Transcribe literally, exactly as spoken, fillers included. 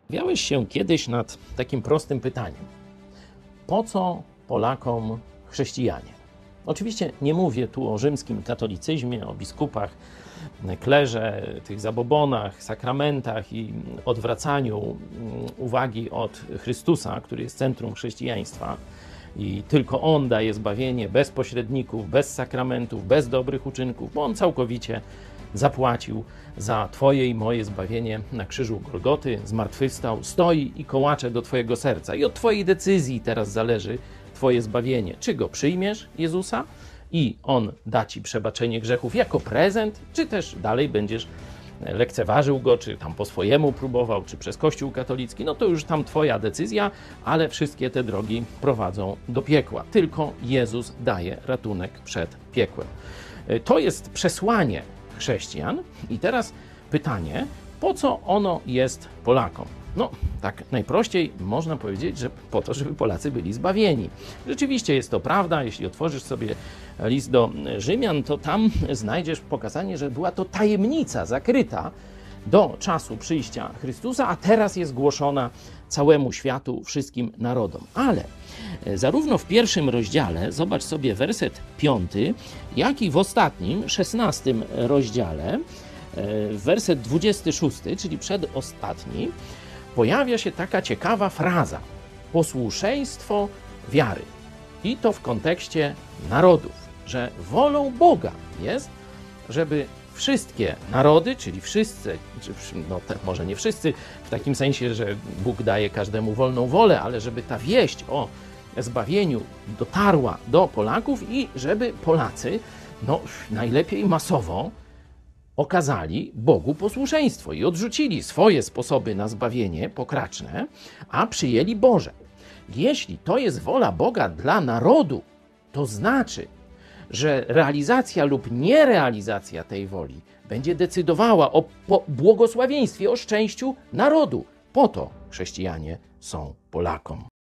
Zastanawiałeś się kiedyś nad takim prostym pytaniem. Po co Polakom chrześcijanie? Oczywiście nie mówię tu o rzymskim katolicyzmie, o biskupach, klerze, tych zabobonach, sakramentach i odwracaniu uwagi od Chrystusa, który jest centrum chrześcijaństwa i tylko On daje zbawienie bez pośredników, bez sakramentów, bez dobrych uczynków, bo On całkowicie zapłacił za Twoje i moje zbawienie na krzyżu Golgoty, zmartwychwstał, stoi i kołacze do Twojego serca. I od Twojej decyzji teraz zależy Twoje zbawienie. Czy Go przyjmiesz, Jezusa, i On da Ci przebaczenie grzechów jako prezent, czy też dalej będziesz lekceważył Go, czy tam po swojemu próbował, czy przez Kościół katolicki, no to już tam Twoja decyzja, ale wszystkie te drogi prowadzą do piekła. Tylko Jezus daje ratunek przed piekłem. To jest przesłanie chrześcijan i teraz pytanie, po co ono jest Polakom? No, tak najprościej można powiedzieć, że po to, żeby Polacy byli zbawieni. Rzeczywiście jest to prawda, jeśli otworzysz sobie list do Rzymian, to tam znajdziesz pokazanie, że była to tajemnica zakryta do czasu przyjścia Chrystusa, a teraz jest głoszona całemu światu, wszystkim narodom. Ale zarówno w pierwszym rozdziale, zobacz sobie werset piąty, jak i w ostatnim, szesnastym rozdziale, werset dwudziesty szósty, czyli przedostatni, pojawia się taka ciekawa fraza: posłuszeństwo wiary. I to w kontekście narodów, że wolą Boga jest, żeby wszystkie narody, czyli wszyscy, czy, no te, może nie wszyscy, w takim sensie, że Bóg daje każdemu wolną wolę, ale żeby ta wieść o zbawieniu dotarła do Polaków i żeby Polacy, no najlepiej masowo, okazali Bogu posłuszeństwo i odrzucili swoje sposoby na zbawienie pokraczne, a przyjęli Boże. Jeśli to jest wola Boga dla narodu, to znaczy, że realizacja lub nierealizacja tej woli będzie decydowała o błogosławieństwie, o szczęściu narodu. Po to chrześcijanie są Polakom.